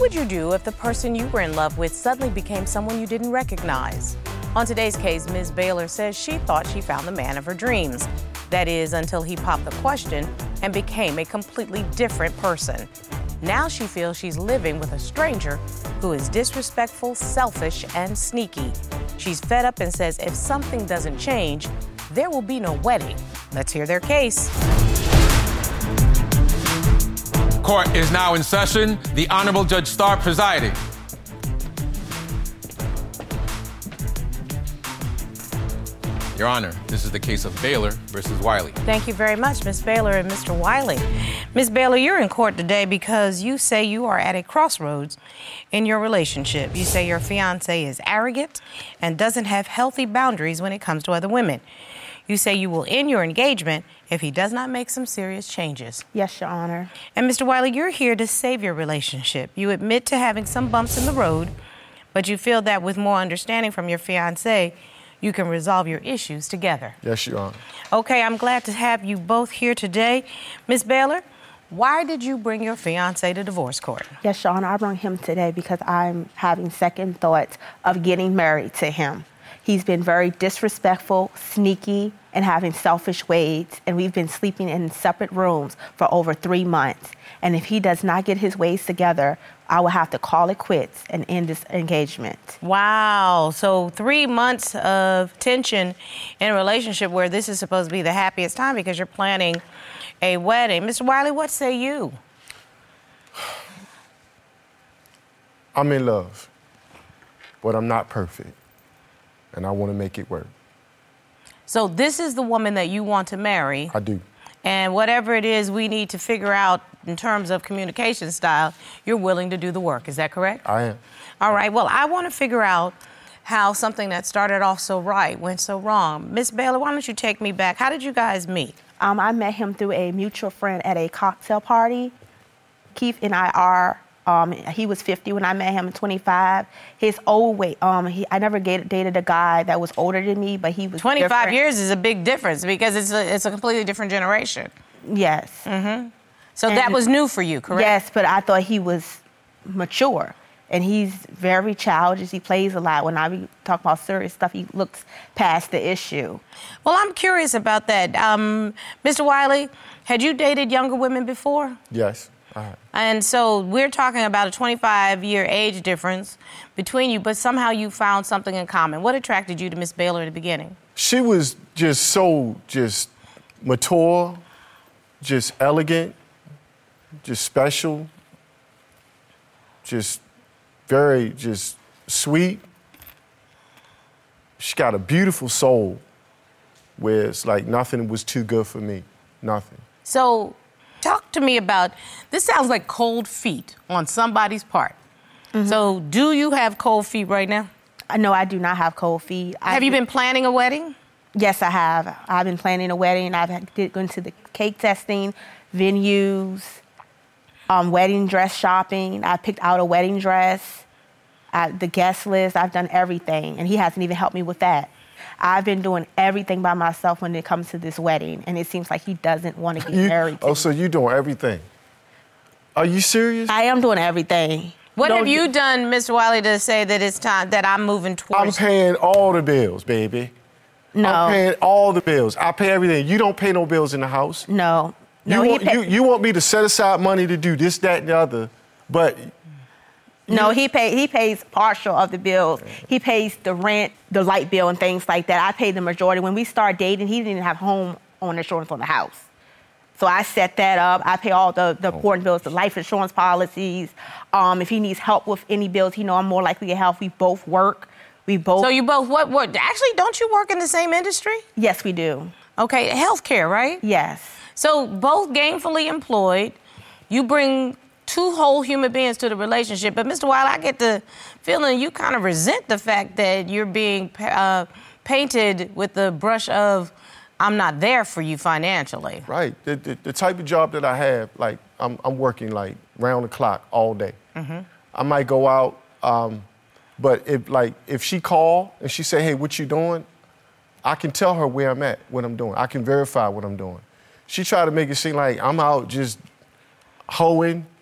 would you do if the person you were in love with suddenly became someone you didn't recognize? On today's case, Ms. Baylor says she thought she found the man of her dreams. That is, until he popped the question and became a completely different person. Now she feels she's living with a stranger who is disrespectful, selfish, and sneaky. She's fed up and says if something doesn't change, there will be no wedding. Let's hear their case. Court is now in session. The Honorable Judge Starr presiding. Your Honor, this is the case of Baylor versus Wiley. Thank you very much, Ms. Baylor and Mr. Wiley. Ms. Baylor, you're in court today because you say you are at a crossroads in your relationship. You say your fiancé is arrogant and doesn't have healthy boundaries when it comes to other women. You say you will end your engagement if he does not make some serious changes. Yes, Your Honor. And Mr. Wiley, you're here to save your relationship. You admit to having some bumps in the road, but you feel that with more understanding from your fiancé, you can resolve your issues together. Yes, Your Honor. Okay, I'm glad to have you both here today. Ms. Baylor, why did you bring your fiancé to divorce court? Yes, Your Honor, I brought him today because I'm having second thoughts of getting married to him. He's been very disrespectful, sneaky, and having selfish ways, and we've been sleeping in separate rooms for over 3 months. And if he does not get his ways together, I will have to call it quits and end this engagement. Wow. So 3 months of tension in a relationship where this is supposed to be the happiest time because you're planning a wedding. Mr. Wiley, what say you? I'm in love, but I'm not perfect, and I want to make it work. So this is the woman that you want to marry. I do. And whatever it is we need to figure out in terms of communication style, you're willing to do the work. Is that correct? I am. All right. Well, I want to figure out how something that started off so right went so wrong. Miss Baylor, why don't you take me back? How did you guys meet? I met him through a mutual friend at a cocktail party. Keith and I are, he was 50 when I met him, 25. His old weight, I never dated a guy that was older than me, but he was 25 different. years is a big difference because it's a completely different generation. Yes. Mm-hmm. So that was new for you, correct? Yes, but I thought he was mature. And he's very childish. He plays a lot. When I be talking about serious stuff, he looks past the issue. Well, I'm curious about that. Mr. Wiley, had you dated younger women before? Yes, I have. And so we're talking about a 25-year age difference between you, but somehow you found something in common. What attracted you to Miss Baylor in the beginning? She was just so mature, just elegant, just special, just very sweet. She got a beautiful soul where it's like nothing was too good for me, nothing. So talk to me about, this sounds like cold feet on somebody's part. Mm-hmm. So do you have cold feet right now? No, I do not have cold feet. Have you been planning a wedding? Yes, I have. I've been planning a wedding. I've gone to the cake testing, venues, wedding dress shopping. I picked out a wedding dress, the guest list. I've done everything, and he hasn't even helped me with that. I've been doing everything by myself when it comes to this wedding, and it seems like he doesn't want to get married to me. So you're doing everything? Are you serious? I am doing everything. What have you done, Mr. Wiley, to say that it's time that I'm moving towards? I'm paying all the bills, baby. No. I'm paying all the bills. I pay everything. You don't pay no bills in the house. No. You want me to set aside money to do this, that, and the other, but... No, he pays partial of the bills. He pays the rent, the light bill, and things like that. I pay the majority. When we started dating, he didn't even have home owner insurance on the house. So I set that up. I pay all the important bills, the life insurance policies. If he needs help with any bills, he know I'm more likely to help. We both work. So you both what? Actually, don't you work in the same industry? Yes, we do. Okay, healthcare, right? Yes. So both gainfully employed. You bring two whole human beings to the relationship. But Mr. Wiley, I get the feeling you kind of resent the fact that you're being painted with the brush of, I'm not there for you financially. Right. The type of job that I have, like, I'm working, like, round the clock all day. Mm-hmm. I might go out, but if she call and she say, hey, what you doing? I can tell her where I'm at, what I'm doing. I can verify what I'm doing. She try to make it seem like I'm out just hoeing.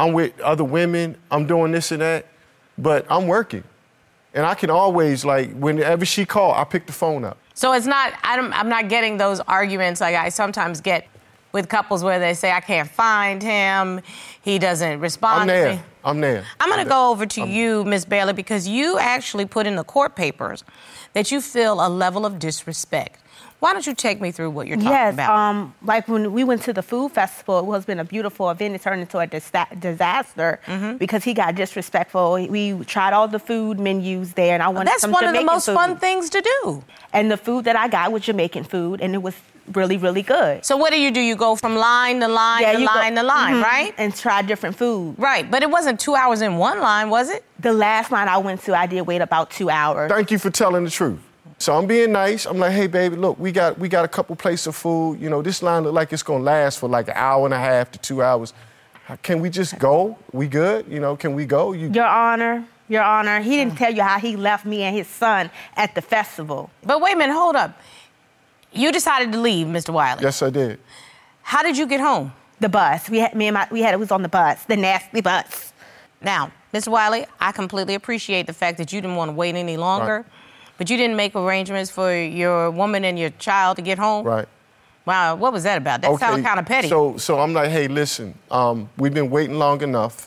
I'm with other women, I'm doing this and that, but I'm working. And I can always, like, whenever she call, I pick the phone up. So it's not, I'm not getting those arguments like I sometimes get with couples where they say, I can't find him, he doesn't respond to me. I'm there. I'm going to go over to you, Ms. Baylor, because you actually put in the court papers that you feel a level of disrespect. Why don't you take me through what you're talking about? Yes, like when we went to the food festival, it has been a beautiful event. It turned into a disaster because he got disrespectful. We tried all the food menus there, and I wanted some Jamaican food. That's one of the most fun things to do. And the food that I got was Jamaican food, and it was really, really good. So what do? You go from line to line to line to line, right? And try different food. Right, but it wasn't 2 hours in one line, was it? The last line I went to, I did wait about 2 hours. Thank you for telling the truth. So I'm being nice. I'm like, hey, baby, look, we got a couple plates of food. You know, this line look like it's gonna last for like an hour and a half to 2 hours. Can we just go? We good? You know, can we go? Your Honor, he didn't tell you how he left me and his son at the festival. But wait a minute, hold up. You decided to leave, Mr. Wiley. Yes, I did. How did you get home? The bus. It was on the bus, the nasty bus. Now, Mr. Wiley, I completely appreciate the fact that you didn't want to wait any longer. Right. But you didn't make arrangements for your woman and your child to get home? Right. Wow, what was that about? That sounded kind of petty. So I'm like, hey, listen, we've been waiting long enough.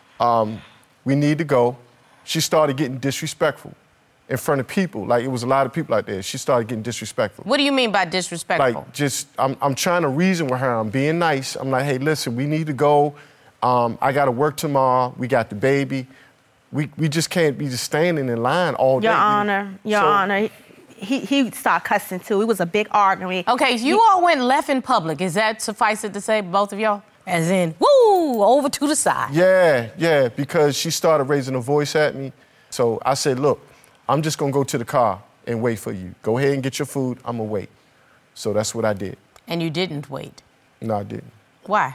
We need to go. She started getting disrespectful in front of people. Like, it was a lot of people out there. She started getting disrespectful. What do you mean by disrespectful? Like, I'm trying to reason with her. I'm being nice. I'm like, hey, listen, we need to go. I got to work tomorrow. We got the baby. We just can't be just standing in line all day. Your Honor, he started cussing too. It was a big argument. Okay, so you all went left in public. Is that suffice it to say, both of y'all? As in, woo, over to the side. Yeah, because she started raising her voice at me. So I said, look, I'm just gonna go to the car and wait for you. Go ahead and get your food, I'm gonna wait. So that's what I did. And you didn't wait? No, I didn't. Why?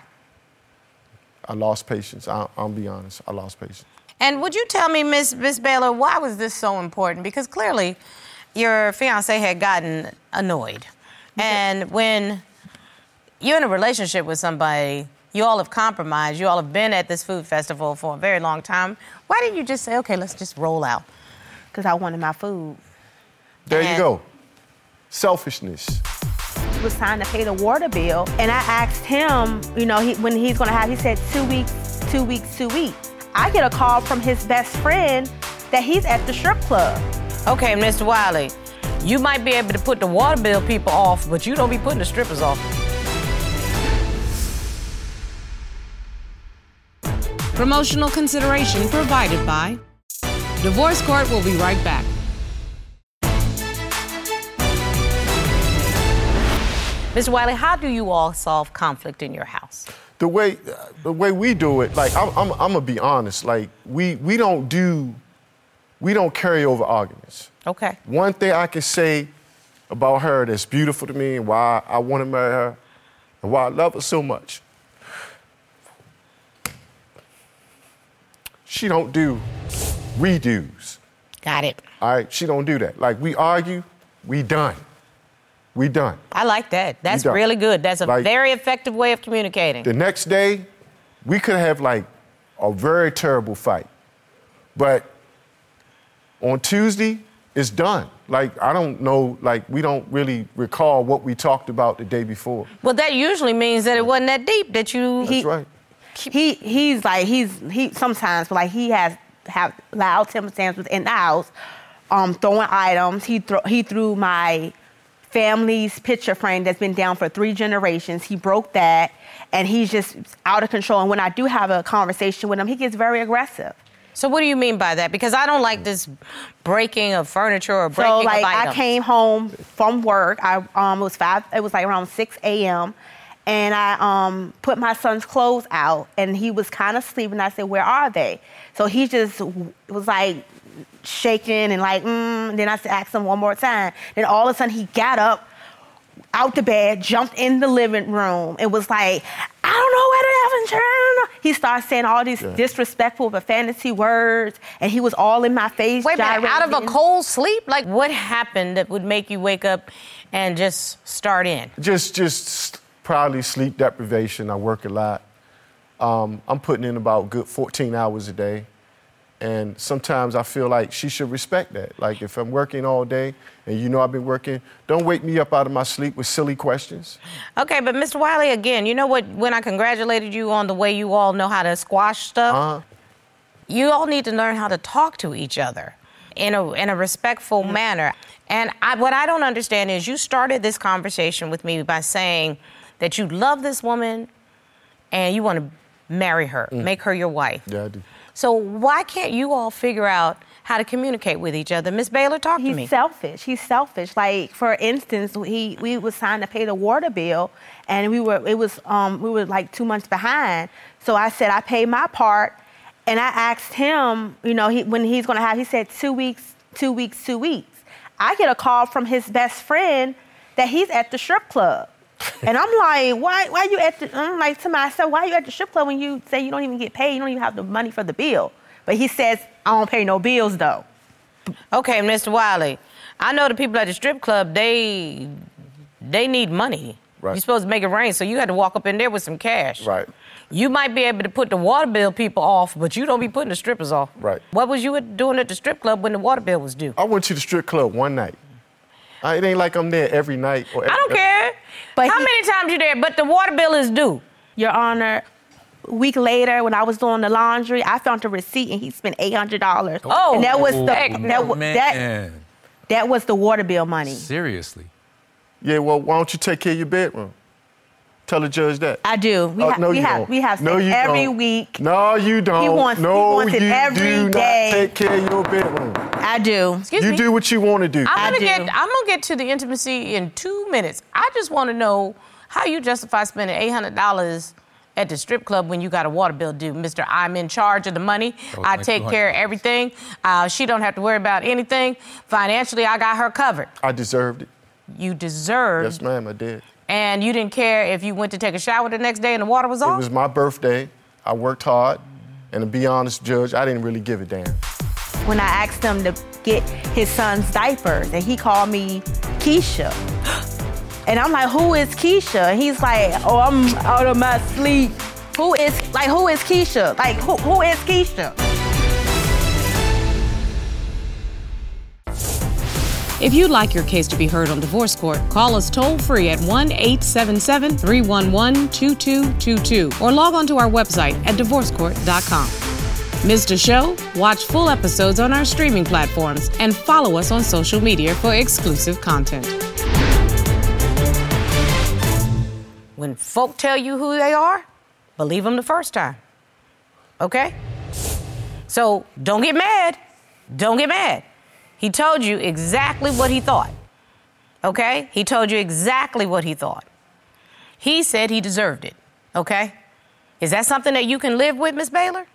I lost patience. I'll be honest, I lost patience. And would you tell me, Miss Baylor, why was this so important? Because clearly your fiancé had gotten annoyed. And when you're in a relationship with somebody, you all have compromised, you all have been at this food festival for a very long time. Why didn't you just say, okay, let's just roll out? Because I wanted my food. There you go. Selfishness. It was time to pay the water bill. And I asked him, you know, when he's going to have, he said 2 weeks, 2 weeks, 2 weeks. I get a call from his best friend that he's at the strip club. Okay, Mr. Wiley, you might be able to put the water bill people off, but you don't be putting the strippers off. Promotional consideration provided by Divorce Court. Will be right back. Mr. Wiley, how do you all solve conflict in your house? The way we do it, like, I'm gonna be honest, like, we don't carry over arguments. Okay. One thing I can say about her that's beautiful to me and why I want to marry her and why I love her so much, she don't do redos. Got it. All right, she don't do that. Like, we argue, we done. We done. I like that. That's really good. That's a very effective way of communicating. The next day, we could have, like, a very terrible fight. But on Tuesday, it's done. Like, I don't know, like, we don't really recall what we talked about the day before. Well, that usually means that it wasn't that deep, that you... That's right. He sometimes, like, he have loud temper tantrums in the house, throwing items. He threw my family's picture frame that's been down for 3 generations. He broke that, and he's just out of control. And when I do have a conversation with him, he gets very aggressive. So what do you mean by that? Because I don't like this breaking of furniture or breaking of items. I came home from work. It was like around 6 a.m., and I put my son's clothes out, and he was kind of sleeping. I said, where are they? So he just was like shaking and like, and then I asked him one more time. Then all of a sudden he got up out the bed, jumped in the living room, and was like, I don't know where to have. He started saying all these disrespectful profanity words, and he was all in my face. Wait a minute, out of a cold sleep? Like, what happened that would make you wake up and just start in? Just probably sleep deprivation. I work a lot. I'm putting in about good 14 hours a day. And sometimes I feel like she should respect that. Like if I'm working all day and you know I've been working, don't wake me up out of my sleep with silly questions. Okay, but Mr. Wiley, again, you know what, when I congratulated you on the way you all know how to squash stuff, you all need to learn how to talk to each other in a respectful manner. And what I don't understand is you started this conversation with me by saying that you love this woman and you want to marry her, make her your wife. Yeah, I do. So why can't you all figure out how to communicate with each other? Miss Baylor, talk to me. He's selfish. He's selfish. Like, for instance, we was signed to pay the water bill, and we were like 2 months behind. So I said I paid my part, and I asked him, you know, when he's gonna have. He said 2 weeks, 2 weeks, 2 weeks. I get a call from his best friend that he's at the strip club. And I'm like, why you at the, I'm like to myself, why are you at the strip club when you say you don't even get paid, you don't even have the money for the bill? But he says, I don't pay no bills though. Okay, Mr. Wiley, I know the people at the strip club, they need money. Right. You're supposed to make it rain, so you had to walk up in there with some cash. Right. You might be able to put the water bill people off, but you don't be putting the strippers off. Right. What was you doing at the strip club when the water bill was due? I went to the strip club one night. It ain't like I'm there every night. Or I don't care. But How many times you there? But the water bill is due. Your Honor, a week later, when I was doing the laundry, I found a receipt and he spent $800. Oh, and that was that was the water bill money. Seriously. Yeah, well, why don't you take care of your bedroom? Tell the judge that. I do. We have No, you every don't. week. No, you don't. He wants it every do day. not take care of your bedroom. I do. Excuse You me. do what you want to do. I'm do. gonna get to the intimacy in 2 minutes. I just want to know how you justify spending $800 at the strip club when you got a water bill due, Mr. I'm in charge of the money. I take care of everything. She don't have to worry about anything. Financially, I got her covered. I deserved it. You deserved. Yes, ma'am, I did. And you didn't care if you went to take a shower the next day and the water was It off? was my birthday. I worked hard. And to be honest, Judge, I didn't really give a damn. When I asked him to get his son's diapers, and he called me Keisha. And I'm like, who is Keisha? And he's like, oh, I'm out of my sleep. Who is Keisha? Like, who is Keisha? If you'd like your case to be heard on Divorce Court, call us toll-free at 1-877-311-2222 or log on to our website at divorcecourt.com. Missed a show? Watch full episodes on our streaming platforms and follow us on social media for exclusive content. When folk tell you who they are, believe them the first time. Okay? So don't get mad. Don't get mad. He told you exactly what he thought. Okay? He told you exactly what he thought. He said he deserved it. Okay? Is that something that you can live with, Miss Baylor?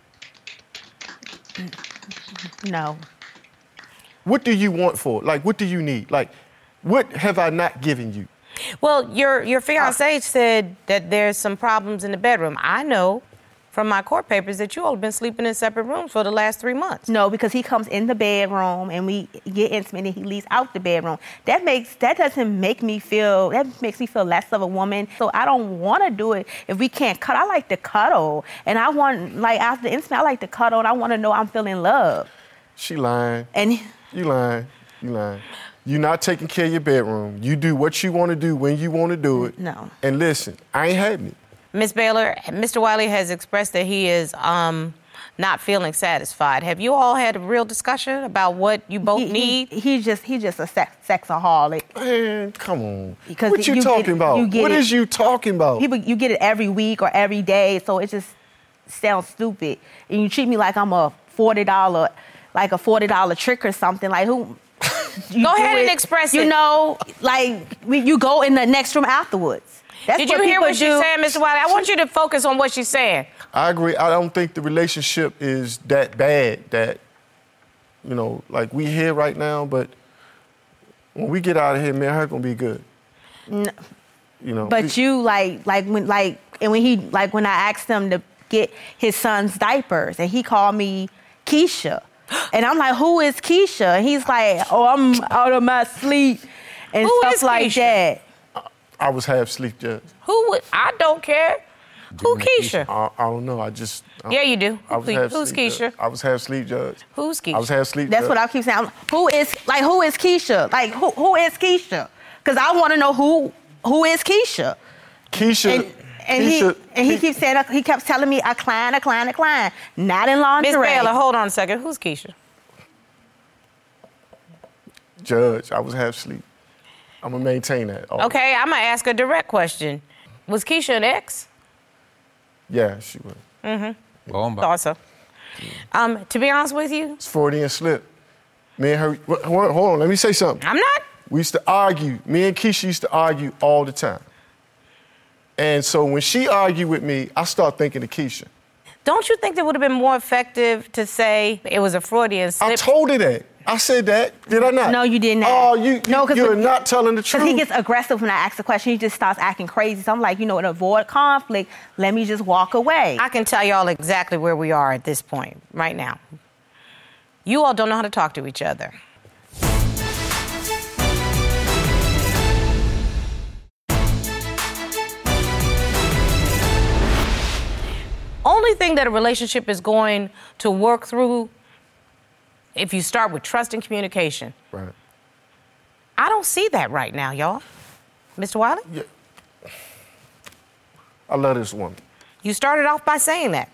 No. What do you want for it? Like, what do you need? Like, what have I not given you? Well, your fiancé said that there's some problems in the bedroom. I know from my court papers that you all have been sleeping in separate rooms for the last 3 months. No, because he comes in the bedroom and we get intimate and he leaves out the bedroom. That makes me feel less of a woman. So I don't want to do it if we can't cuddle. I like to cuddle. And I want, like, after the intimate, I like to cuddle and I want to know I'm feeling love. She lying. And You lying. You lying. You're not taking care of your bedroom. You do what you want to do when you want to do it. No. And listen, I ain't having it. Ms. Baylor, Mr. Wiley has expressed that he is not feeling satisfied. Have you all had a real discussion about what you both need? He's just a sexaholic. Man, come on. Because what you talking about? What is you talking about? You get it every week or every day, so it just sounds stupid. And you treat me like I'm a $40 trick or something. Like who? Go ahead and express it. You know, like you go in the next room afterwards. Did you hear what she's saying, Mr. Wiley? I want you to focus on what she's saying. I agree. I don't think the relationship is that bad that, you know, like we here right now, but when we get out of here, me and her gonna be good. No. You know. But when I asked him to get his son's diapers and he called me Keisha. And I'm like, who is Keisha? And he's like, oh, I'm out of my sleep and Who stuff is like Keisha? that. I was half asleep, Judge. I don't care. Who Keisha? I don't know. Yeah, you do. I was half Who's asleep, Keisha? I was half asleep, Judge. Who's Keisha? I was half asleep. That's Judge. what I keep saying. Who is Keisha? Like, who is Keisha? Because I want to know who is Keisha. Keisha. He keeps saying, he kept telling me a client, not in lingerie. Miss Baylor, hold on a second. Who's Keisha? Judge, I was half asleep. I'm gonna maintain that. Okay, I'm gonna ask a direct question. Was Keisha an ex? Yeah, she was. Thought so. To be honest with you, It's Freudian slip. Me and her. Hold on, let me say something. I'm not. We used to argue. Me and Keisha used to argue all the time. And so when she argued with me, I started thinking of Keisha. Don't you think that would have been more effective to say it was a Freudian slip? I told her that. I said that. Did I not? No, you did not. Oh, you're not telling the truth. Because he gets aggressive when I ask a question. He just starts acting crazy. So I'm like, to avoid conflict, let me just walk away. I can tell y'all exactly where we are at this point, right now. You all don't know how to talk to each other. Only thing that a relationship is going to work through if you start with trust and communication. Right. I don't see that right now, y'all. Mr. Wiley? Yeah. I love this woman. You started off by saying that.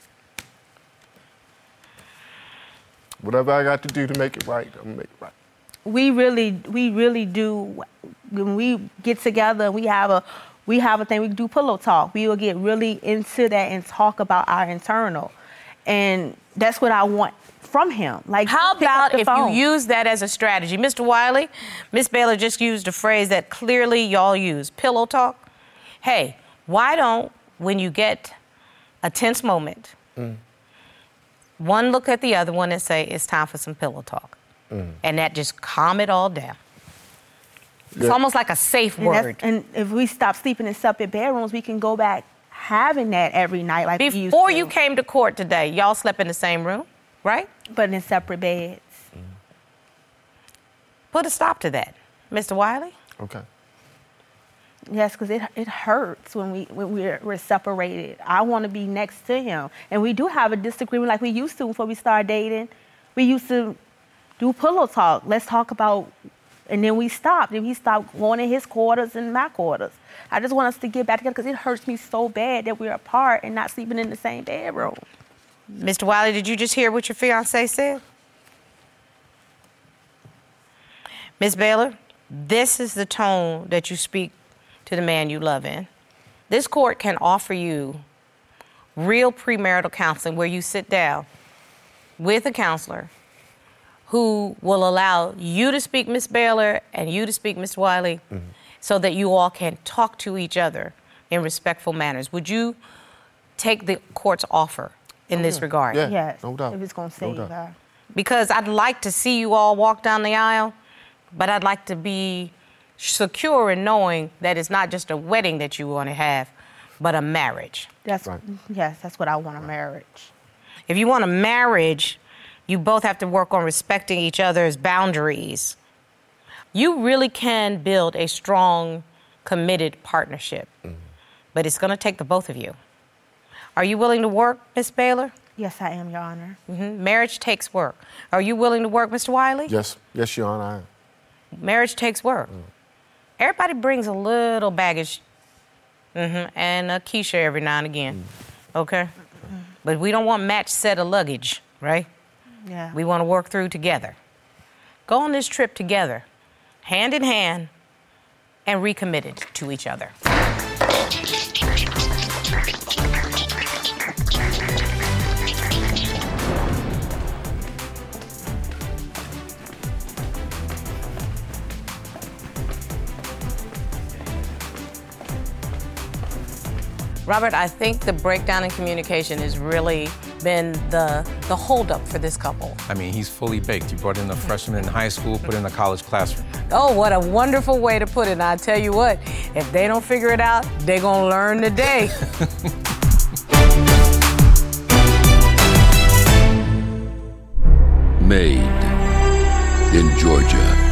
Whatever I got to do to make it right, I'm gonna make it right. We really do. When we get together, we have a thing. We do pillow talk. We will get really into that and talk about our internal, and that's what I want from him. Like, how about if phone. you use that as a strategy, Mr. Wiley? Miss Baylor just used a phrase that clearly y'all use: pillow talk. Hey, why don't, when you get a tense moment, one look at the other one and say, "It's time for some pillow talk," and that just calm it all down. It's almost like a safe word. And if we stop sleeping in separate bedrooms, we can go back having that every night like we used to. Before you came to court today, y'all slept in the same room, right? But in separate beds. Put a stop to that, Mr. Wiley. Okay. Yes, because it hurts when we're separated. I want to be next to him. And we do have a disagreement like we used to before we started dating. We used to do pillow talk. Let's talk about... And then we stopped. And he stopped going in his quarters and my quarters. I just want us to get back together because it hurts me so bad that we're apart and not sleeping in the same bedroom. Mr. Wiley, did you just hear what your fiancé said? Ms. Baylor, this is the tone that you speak to the man you love in. This court can offer you real premarital counseling where you sit down with a counselor who will allow you to speak, Ms. Baylor, and you to speak, Mr. Wiley, so that you all can talk to each other in respectful manners. Would you take the court's offer in this regard? Yeah, Yes, no doubt. if it's going to save her. Because I'd like to see you all walk down the aisle, but I'd like to be secure in knowing that it's not just a wedding that you want to have, but a marriage. Yes, Right. that's what I want, a marriage. If you want a marriage, you both have to work on respecting each other's boundaries. You really can build a strong, committed partnership, but it's going to take the both of you. Are you willing to work, Ms. Baylor? Yes, I am, Your Honor. Marriage takes work. Are you willing to work, Mr. Wiley? Yes, Your Honor, I am. Marriage takes work. Everybody brings a little baggage and a Keisha every now and again, okay? But we don't want match set of luggage, right? Yeah. We want to work through together. Go on this trip together, hand in hand, and recommitted to each other. Robert, I think the breakdown in communication has really been the holdup for this couple. I mean, he's fully baked. You brought in a freshman in high school, put in a college classroom. Oh, what a wonderful way to put it. And I tell you what, if they don't figure it out, they're going to learn today. Made in Georgia.